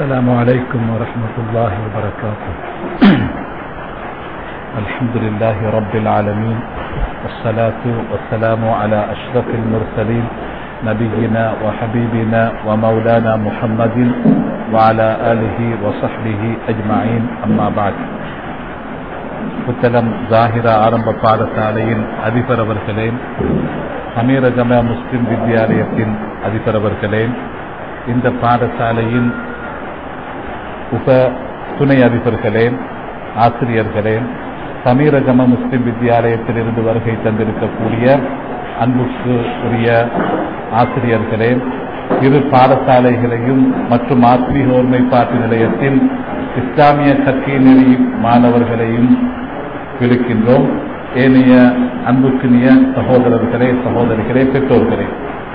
السلام عليكم ورحمة الله وبركاته. الحمد لله رب العالمين، والصلاة والسلام على أشرف المرسلين نبينا وحبيبنا ومولانا محمد وعلى آله وصحبه أجمعين. أما بعد. புத்தளம் ஜாஹிரா ஆரம்ப பாடசாலையின் அதிபர் அவர்களே, அமீர ஜமா முஸ்லிம் வித்யாலயத்தின் அதிபர் அவர்களே, இந்த பாடசாலையின் உப துணை அதிபர்களே, ஆசிரியர்களே, அமீர ஜமா முஸ்லிம் வித்யாலயத்திலிருந்து வருகை தந்திருக்கக்கூடிய அன்புக்கு உரிய ஆசிரியர்களே, இரு பாடசாலைகளையும் மற்றும் ஆத்மீக ஒருமைப்பாட்டு நிலையத்தின் இஸ்லாமிய கற்கை நெறி மாணவர்களையும் விழுக்கின்றோம். ஏனைய அன்புக்குரிய சகோதரர்களே, சகோதரிகளே, பெற்றோர்களே,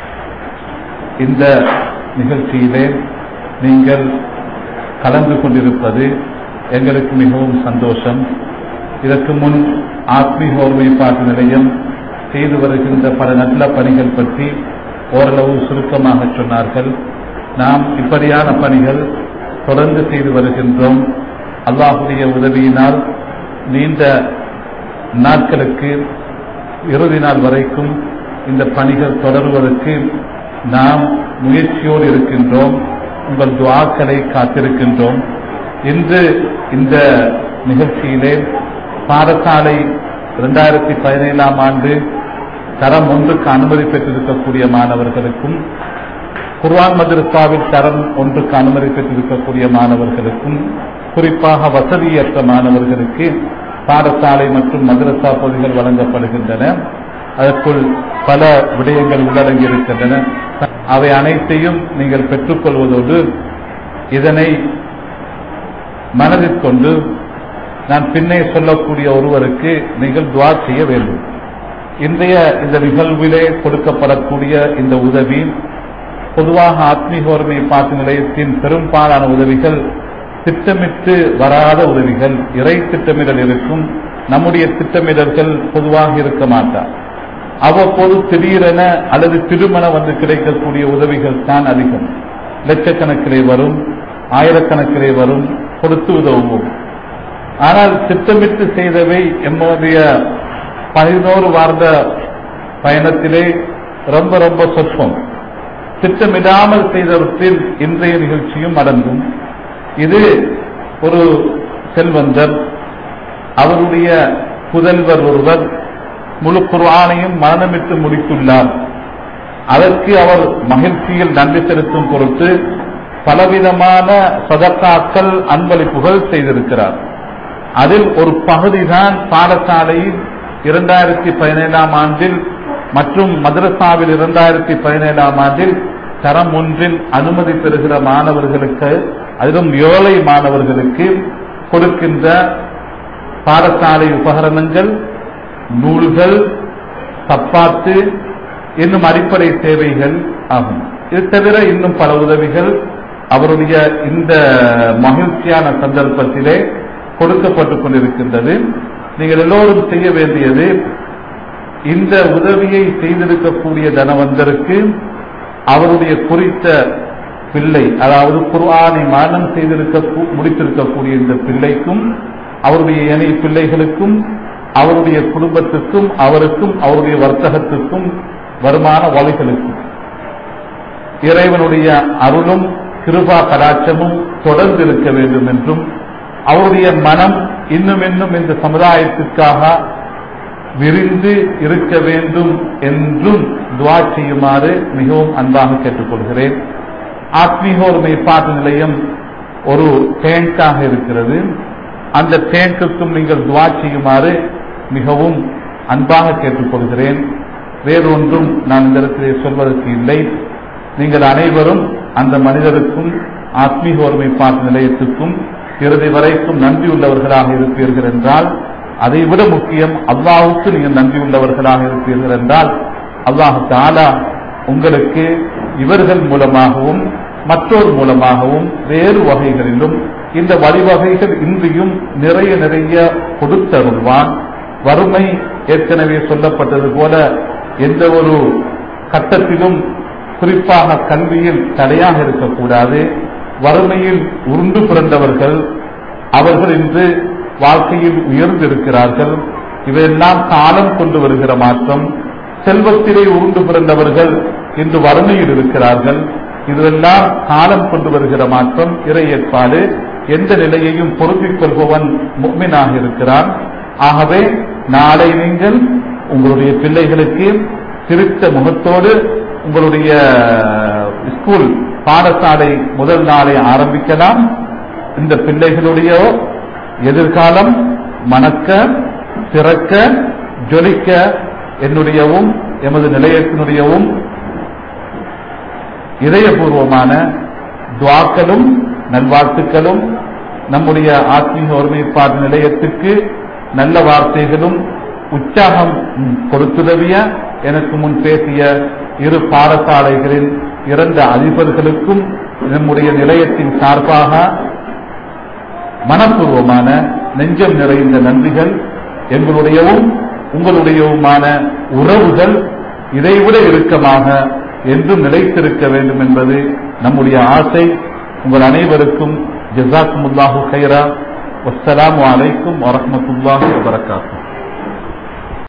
இந்த நிகழ்ச்சியிலே நீங்கள் கலந்து கொண்டிருப்பது எங்களுக்கு மிகவும் சந்தோஷம். இதற்கு முன் ஆத்மீக ஒருமைப்பாட்டு நிலையம் செய்து வருகின்ற பல நல்ல பணிகள் பற்றி ஓரளவு சுருக்கமாக சொன்னார்கள். நாம் இப்படியான பணிகள் தொடர்ந்து செய்து வருகின்றோம். அல்லாஹுடைய உதவியினால் நீண்ட நாட்களுக்கு இறுதி நாள் வரைக்கும் இந்த பணிகள் தொடருவதற்கு நாம் முயற்சியோடு இருக்கின்றோம். உங்கள் துஆக்களை காத்திருக்கின்றோம். இன்று இந்த நிகழ்ச்சியிலே பாடசாலை 2017 ஆண்டு தரம் 1க்கு அனுமதி பெற்றிருக்கக்கூடிய மாணவர்களுக்கும், குர்ஆன் மதரசாவில் தரம் 1க்கு அனுமதி பெற்றிருக்கக்கூடிய மாணவர்களுக்கும், குறிப்பாக வசதியற்ற மாணவர்களுக்கு பாடசாலை மற்றும் மதரசா பகுதிகள் வழங்கப்படுகின்றன. அதற்குள் பல விடயங்கள் உள்ளடங்கியிருக்கின்றன. அவை அனைத்தையும் நீங்கள் பெற்றுக்கொள்வதோடு இதனை மனதில் கொண்டு நான் பின்னே சொல்லக்கூடிய ஒருவருக்கு நீங்கள் துஆ செய்ய வேண்டும். இன்றைய இந்த நிகழ்விலே கொடுக்கப்படக்கூடிய இந்த உதவி பொதுவாக ஆத்மீக ஒருமைப்பாட்டு நிலையத்தின் பெரும்பாலான உதவிகள் திட்டமிட்டு வராத உதவிகள், இறை திட்டமிடல் இருக்கும். நம்முடைய திட்டமிடல்கள் பொதுவாக இருக்க மாட்டார். அவ்வப்போது திடீரென அல்லது திருமண வந்து கிடைக்கக்கூடிய உதவிகள் தான் அதிகம். லட்சக்கணக்கிலே வரும், ஆயிரக்கணக்கிலே வரும், கொடுத்து உதவுவோம். ஆனால் திட்டமிட்டு செய்தவை எம்முடைய 11 வார்ந்த பயணத்திலே ரொம்ப ரொம்ப சொற்பம். திட்டமிடாமல் செய்தவற்றில் இன்றைய நிகழ்ச்சியும் அடங்கும். இது ஒரு செல்வந்தர், அவருடைய புதல்வர் ஒருவர் முழு குர்ஆனையும் மனனமிட்டு முடித்துள்ளார். அதற்கு அவர் மகிழ்ச்சியில் நன்றி செலுத்தும் பொருட்டு பலவிதமான சதக்காக்கள், அன்பளிப்புகள் செய்திருக்கிறார். அதில் ஒரு பகுதிதான் பாடசாலையில் 2017 ஆண்டில் மற்றும் மதரசாவில் 2017 ஆண்டில் தரம் 1ல் அனுமதி பெறுகிற மாணவர்களுக்கு, அதிலும் ஏழை மாணவர்களுக்கு கொடுக்கின்ற பாடசாலை உபகரணங்கள், நூல்கள், சப்பாத்து, இன்னும் அடிப்படை தேவைகள் ஆகும். இது தவிர இன்னும் பல உதவிகள் அவருடைய இந்த மகிழ்ச்சியான சந்தர்ப்பத்திலே கொடுக்கப்பட்டுக் கொண்டிருக்கின்றது. நீங்கள் எல்லோரும் செய்ய வேண்டியது, இந்த உதவியை செய்திருக்கக்கூடிய தனவந்தருக்கு அவருடைய குறித்த பிள்ளை, அதாவது குர்ஆனை மரணம் முடித்திருக்கக்கூடிய இந்த பிள்ளைக்கும், அவருடைய ஏனைய பிள்ளைகளுக்கும், அவருடைய குடும்பத்துக்கும், அவருக்கும், அவருடைய வர்த்தகத்துக்கும், வருமான வழிகளுக்கும் இறைவனுடைய அருளும் கிருபா கடாட்சமும் தொடர்ந்து இருக்க வேண்டும் என்றும், அவருடைய மனம் இன்னும் இன்னும் இந்த சமுதாயத்திற்காக விரிந்து இருக்க வேண்டும் என்றும் துஆ செய்யுமாறு மிகவும் அன்பாக கேட்டுக்கொள்கிறேன். ஆத்மீக ஒருமைப்பாட்டு நிலையம் ஒரு டேங்காக இருக்கிறது. அந்த டேங்குக்கும் நீங்கள் துஆ செய்யுமாறு மிகவும் அன்பாக கேட்டுக்கொள்கிறேன். வேறொன்றும் நான் இந்த இடத்திலே சொல்வதற்கு இல்லை. நீங்கள் அனைவரும் அந்த மனிதருக்கும் ஆத்மீக ஒருமைப்பாட்டு நிலையத்துக்கும் இறுதி வரைக்கும் நன்றியுள்ளவர்களாக இருப்பீர்கள் என்றால், அதைவிட முக்கியம் அல்லாஹ்வுக்கு நீங்கள் நன்றியுள்ளவர்களாக இருப்பீர்கள் என்றால், அல்லாஹ் தஆலா உங்களுக்கு இவர்கள் மூலமாகவும் மற்றொரு மூலமாகவும் வேறு வகைகளிலும் இந்த வழிவகைகள் இன்றியும் நிறைய நிறைய கொடுத்தருள்வான். வறுமை ஏற்கனவே சொல்லப்பட்டது போல எந்த ஒரு கட்டத்திலும் குறிப்பாக கல்வியில் தடையாக இருக்கக்கூடாது. வறுமையில் உருண்டு பிறந்தவர்கள், அவர்கள் இன்று வாழ்க்கையில் உயர்ந்திருக்கிறார்கள். இவையெல்லாம் காலம் கொண்டு வருகிற மாற்றம். செல்வத்திலே உருண்டு பிறந்தவர்கள் இன்று வறுமையில் இருக்கிறார்கள். இதுவெல்லாம் காலம் கொண்டு வருகிற மாற்றம். இறை ஏற்பாடு. எந்த நிலையையும் பொருந்திக் கொள்பவன் முஃமினாக இருக்கிறான். ஆகவே நாளை நீங்கள் உங்களுடைய பிள்ளைகளுக்கு சிரித்த முகத்தோடு உங்களுடைய ஸ்கூல் பாடசாலை முதல் நாளை ஆரம்பிக்கலாம். இந்த பிள்ளைகளுடைய எதிர்காலம் மணக்க, சிறக்க, ஜொலிக்க என்னுடையவும் எமது நிலையத்தினுடையவும் இதயபூர்வமான துஆக்களும் நல்வாழ்த்துக்களும், நம்முடைய ஆத்மீக ஒருமைப்பாடு நிலையத்துக்கு நல்ல வார்த்தைகளும் உற்சாகம் கொடுத்துதவிய எனக்கு முன் பேசிய இரு பாடசாலைகளின் 2 அதிபர்களுக்கும் நம்முடைய நிலையத்தின் சார்பாக மனப்பூர்வமான நெஞ்சம் நிறைந்த நன்றிகள். எங்களுடையவும் உங்களுடையவுமான உறவுகள் இதைவிட இறுக்கமாக என்றும் நிலைத்திருக்க வேண்டும் என்பது நம்முடைய ஆசை. உங்கள் அனைவருக்கும் ஜஸாக்குமுல்லாஹு கைரா. வஸ்ஸலாமு அலைக்கும் வரஹ்மத்துல்லாஹி வபரகாத்துஹு.